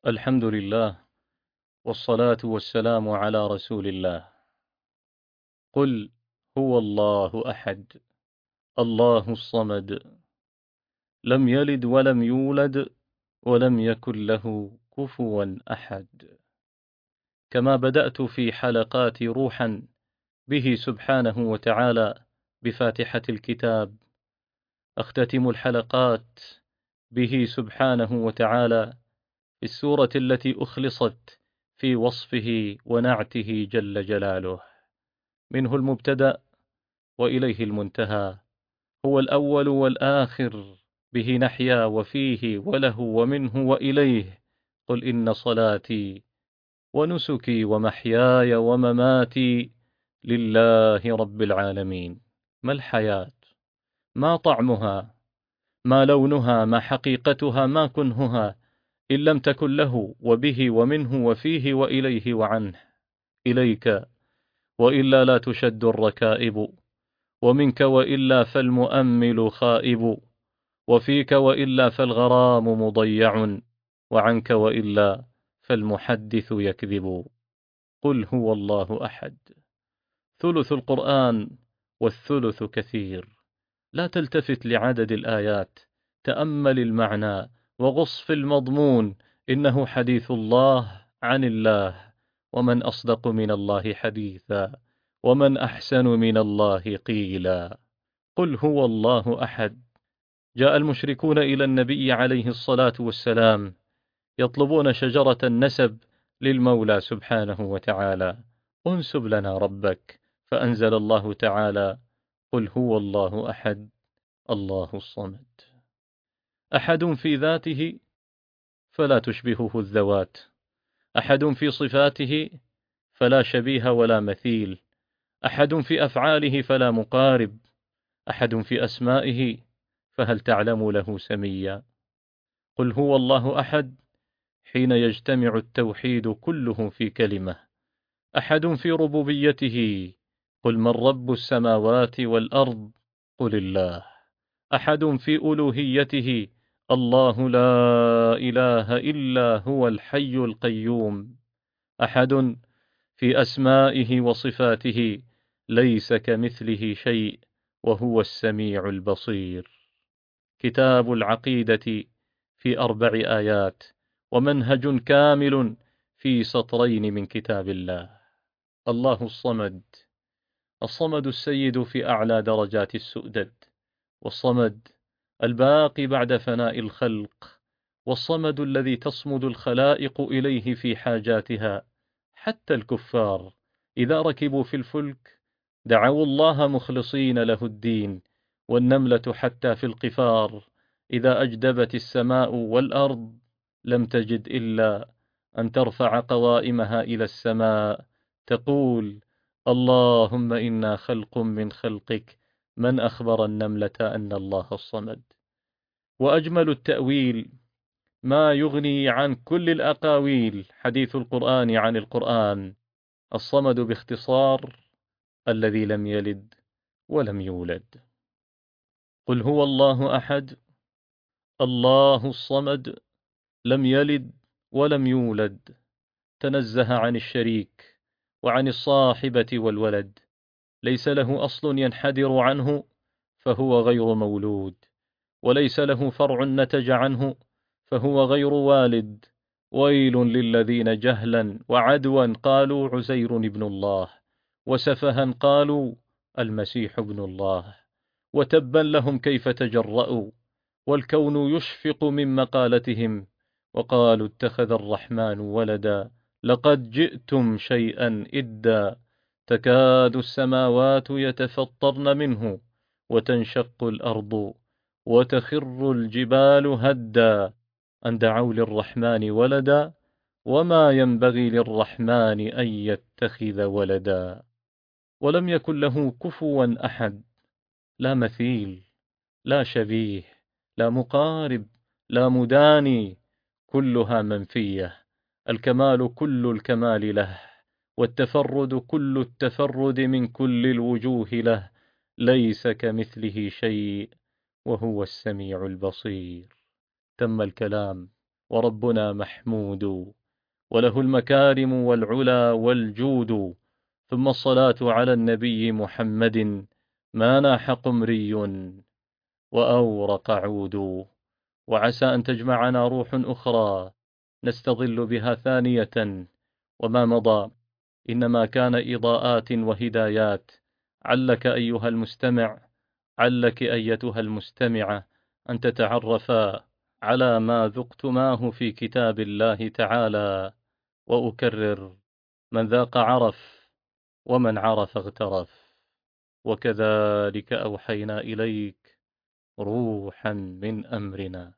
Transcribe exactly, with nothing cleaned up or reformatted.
الحمد لله، والصلاة والسلام على رسول الله. قل هو الله أحد، الله الصمد، لم يلد ولم يولد، ولم يكن له كفوا أحد. كما بدأت في حلقات روحا به سبحانه وتعالى بفاتحة الكتاب، أختتم الحلقات به سبحانه وتعالى في السورة التي أخلصت في وصفه ونعته جل جلاله. منه المبتدأ وإليه المنتهى، هو الأول والآخر، به نحيا وفيه وله ومنه وإليه. قل إن صلاتي ونسكي ومحياي ومماتي لله رب العالمين. ما الحياة؟ ما طعمها؟ ما لونها؟ ما حقيقتها؟ ما كنهها؟ إن لم تكن له وبه ومنه وفيه وإليه وعنه. إليك وإلا لا تشد الركائب، ومنك وإلا فالمؤمل خائب، وفيك وإلا فالغرام مضيع، وعنك وإلا فالمحدث يكذب. قل هو الله أحد. ثلث القرآن والثلث كثير. لا تلتفت لعدد الآيات، تأمل المعنى وغص في المضمون. إنه حديث الله عن الله، ومن أصدق من الله حديثا، ومن أحسن من الله قيلا. قل هو الله أحد. جاء المشركون إلى النبي عليه الصلاة والسلام يطلبون شجرة النسب للمولى سبحانه وتعالى. انسب لنا ربك، فأنزل الله تعالى: قل هو الله أحد، الله الصمد. أحد في ذاته فلا تشبهه الذوات، أحد في صفاته فلا شبيه ولا مثيل، أحد في أفعاله فلا مقارب، أحد في أسمائه فهل تعلم له سميا. قل هو الله أحد حين يجتمع التوحيد كله في كلمة. أحد في ربوبيته، قل من رب السماوات والأرض، قل الله. أحد في ألوهيته، الله لا إله إلا هو الحي القيوم. أحد في أسمائه وصفاته، ليس كمثله شيء وهو السميع البصير. كتاب العقيدة في أربع آيات، ومنهج كامل في سطرين من كتاب الله. الله الصمد. الصمد السيد في أعلى درجات السؤدد، والصمد الباقي بعد فناء الخلق، والصمد الذي تصمد الخلائق إليه في حاجاتها. حتى الكفار إذا ركبوا في الفلك دعوا الله مخلصين له الدين، والنملة حتى في القفار إذا أجدبت السماء والأرض لم تجد إلا أن ترفع قوائمها إلى السماء تقول: اللهم إنا خلق من خلقك. من أخبر النملة أن الله الصمد؟ وأجمل التأويل ما يغني عن كل الأقاويل حديث القرآن عن القرآن. الصمد باختصار الذي لم يلد ولم يولد. قل هو الله أحد، الله الصمد، لم يلد ولم يولد. تنزه عن الشريك وعن الصاحبة والولد، ليس له أصل ينحدر عنه فهو غير مولود، وليس له فرع نتج عنه فهو غير والد. ويل للذين جهلا وعدوا قالوا عزير ابن الله، وسفها قالوا المسيح ابن الله، وتبا لهم كيف تجرؤوا، والكون يشفق من مقالتهم، وقالوا اتخذ الرحمن ولدا لقد جئتم شيئا إدا. تكاد السماوات يتفطرن منه وتنشق الأرض وتخر الجبال هدا أن دعوا للرحمن ولدا وما ينبغي للرحمن أن يتخذ ولدا. ولم يكن له كفوا أحد، لا مثيل، لا شبيه، لا مقارب، لا مداني، كلها منفية. الكمال كل الكمال له، والتفرد كل التفرد من كل الوجوه له، ليس كمثله شيء وهو السميع البصير. تم الكلام وربنا محمود، وله المكارم والعلا والجود. ثم الصلاة على النبي محمد، ما ناح قمري وأورق عود. وعسى أن تجمعنا روح أخرى نستظل بها ثانية، وما مضى إنما إنما كان إضاءات وهدايات. علك أيها المستمع علك أيتها المستمعة أن تتعرفا على ما ذقتماه في كتاب الله تعالى. وأكرر: من ذاق عرف، ومن عرف اغترف. وكذلك أوحينا إليك روحا من أمرنا.